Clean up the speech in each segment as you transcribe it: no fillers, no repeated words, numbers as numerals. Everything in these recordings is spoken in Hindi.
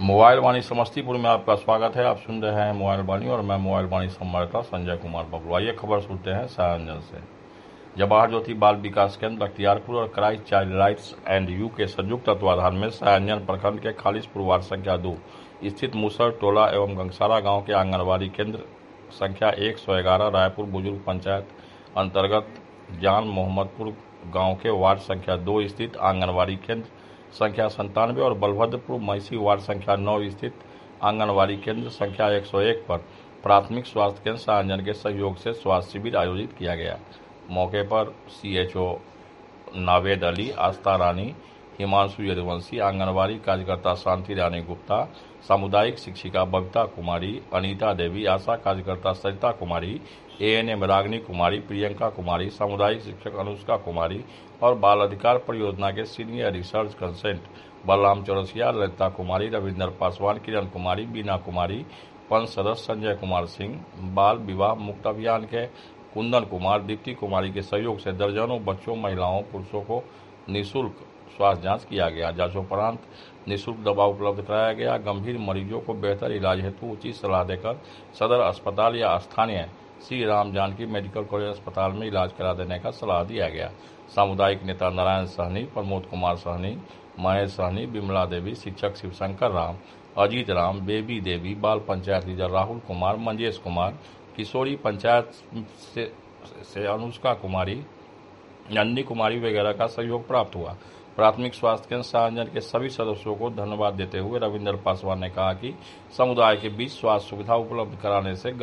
मोबाइल वाणी समस्तीपुर में आपका स्वागत है। आप सुन रहे हैं मोबाइल वाणी और मैं मोबाइल वाणी संवाददाता संजय कुमार बबलू। आइए खबर सुनते हैं सायांजन से। जवाहर ज्योति बाल विकास केंद्र बख्तियारपुर और Christ child rights and you के संयुक्त तत्वाधान में सायांजन प्रखंड के खालिशपुर वार्ड संख्या 2 स्थित मुसर टोला एवं गंगसारा गांव के आंगनबाड़ी केंद्र संख्या 111 रायपुर बुजुर्ग पंचायत अंतर्गत जान मोहम्मदपुर गांव के वार्ड संख्या 2 स्थित आंगनबाड़ी केंद्र संख्या 97 और बलभद्रपुर मैसी वार्ड संख्या 9 स्थित आंगनबाड़ी केंद्र संख्या 101 पर प्राथमिक स्वास्थ्य केंद्र सायांजन के सहयोग से स्वास्थ्य शिविर आयोजित किया गया। मौके पर CHO नावेद अली, आस्था रानी, हिमांशु यदुवंशी, आंगनबाड़ी कार्यकर्ता शांति रानी गुप्ता, सामुदायिक शिक्षिका बबीता कुमारी, अनीता देवी, आशा कार्यकर्ता सरिता कुमारी, ANM रागिनी कुमारी, प्रियंका कुमारी, सामुदायिक शिक्षक अनुष्का कुमारी और बाल अधिकार परियोजना के senior research consultant Balram Chaurasia, Lalita Kumari, Ravindra Paswan, Kiran Kumari, Bina Kumari, पंच सदस्य संजय कुमार सिंह, बाल विवाह मुक्त अभियान के कुंदन कुमार, दीप्ति कुमारी के सहयोग से दर्जनों बच्चों, महिलाओं, पुरुषों को निःशुल्क स्वास्थ्य जांच किया गया। जांचोपरांत निःशुल्क दवा उपलब्ध कराया गया। गंभीर मरीजों को बेहतर इलाज हेतु उचित सलाह देकर सदर अस्पताल या स्थानीय श्री राम जानकी मेडिकल कॉलेज अस्पताल में इलाज करा देने का सलाह दिया गया। सामुदायिक नेता नारायण सहनी, प्रमोद कुमार सहनी, महेश सहनी, बिमला देवी, शिक्षक शिवशंकर राम, अजीत राम, बेबी देवी, बाल पंचायत लीडर राहुल कुमार, मंजेश कुमार, किशोरी पंचायत से अनुष्का कुमारी, नंदी कुमारी वगैरह का सहयोग प्राप्त हुआ। प्राथमिक स्वास्थ्य केंद्र सायांजन के सभी सदस्यों को धन्यवाद देते हुए रविंद्र पासवान ने कहा कि समुदाय के बीच स्वास्थ्य सुविधा उपलब्ध कराने से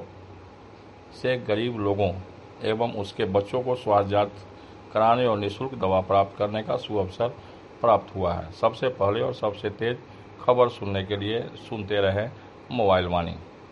गरीब लोगों एवं उसके बच्चों को स्वास्थ्य जांच कराने और निःशुल्क दवा प्राप्त करने का सुअवसर प्राप्त हुआ है। सबसे पहले और सबसे तेज खबर सुनने के लिए सुनते रहें मोबाइल वाणी।